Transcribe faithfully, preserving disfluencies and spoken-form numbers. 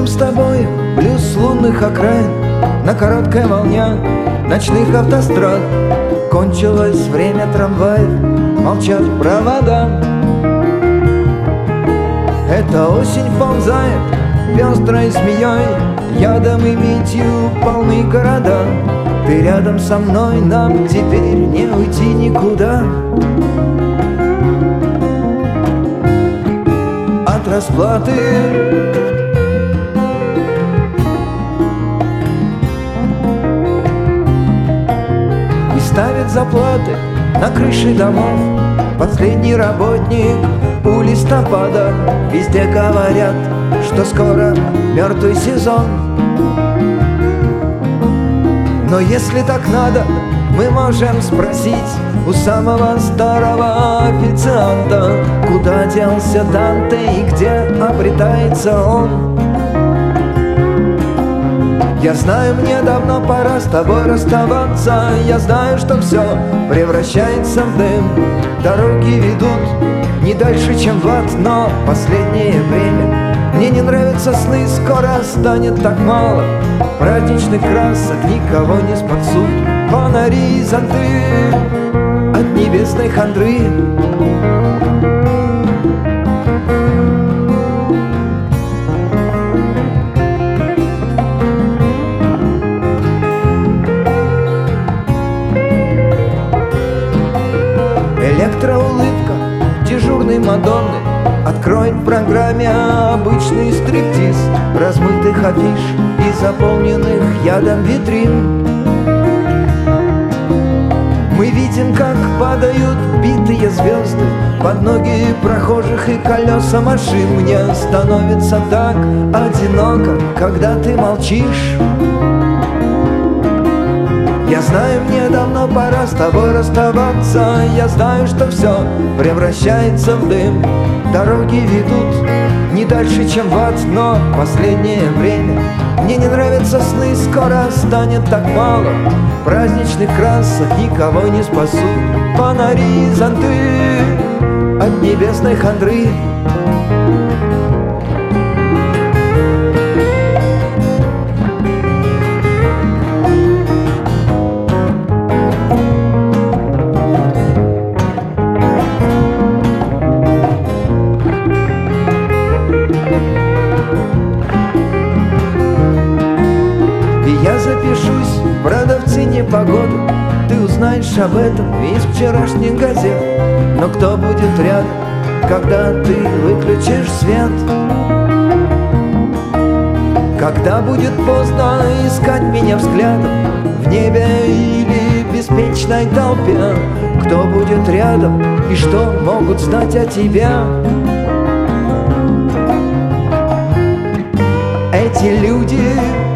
с тобой блюз лунных окраин на короткой волне ночных автострад. Кончилось время трамваев, молчат провода. Эта осень вползает пестрой змеей, ядом и метью полны города. Ты рядом со мной, нам теперь не уйти никуда. От расплаты и ставит заплаты на крыши домов. Последний работник у листопада. Везде говорят, что скоро мертвый сезон. Но если так надо, мы можем спросить у самого старого официанта, куда делся Данте и где обретается он. Я знаю, мне давно пора с тобой расставаться. Я знаю, что все превращается в дым. Дороги ведут не дальше, чем в ад. Но последнее время мне не нравятся сны. Скоро станет так мало праздничных красок, никого не спасут фонари и зонты от небесной хандры. Электроулыбка дежурной Мадонны откроет в программе обычный стриптиз размытых афиш и заполненных ядом витрин. Мы видим, как падают битые звезды под ноги прохожих и колеса машин. Мне становится так одиноко, когда ты молчишь. Я знаю, мне давно пора с тобой расставаться. Я знаю, что все превращается в дым. Дороги ведут не дальше, чем в ад. Но последнее время мне не нравятся сны. Скоро станет так мало праздничных красок, никого не спасут фонари и зонты от небесной хандры. Я запишусь в продавцы непогоды. Ты узнаешь об этом из вчерашних газет. Но кто будет рядом, когда ты выключишь свет? Когда будет поздно искать меня взглядом в небе или беспечной толпе? Кто будет рядом и что могут знать о тебе эти люди?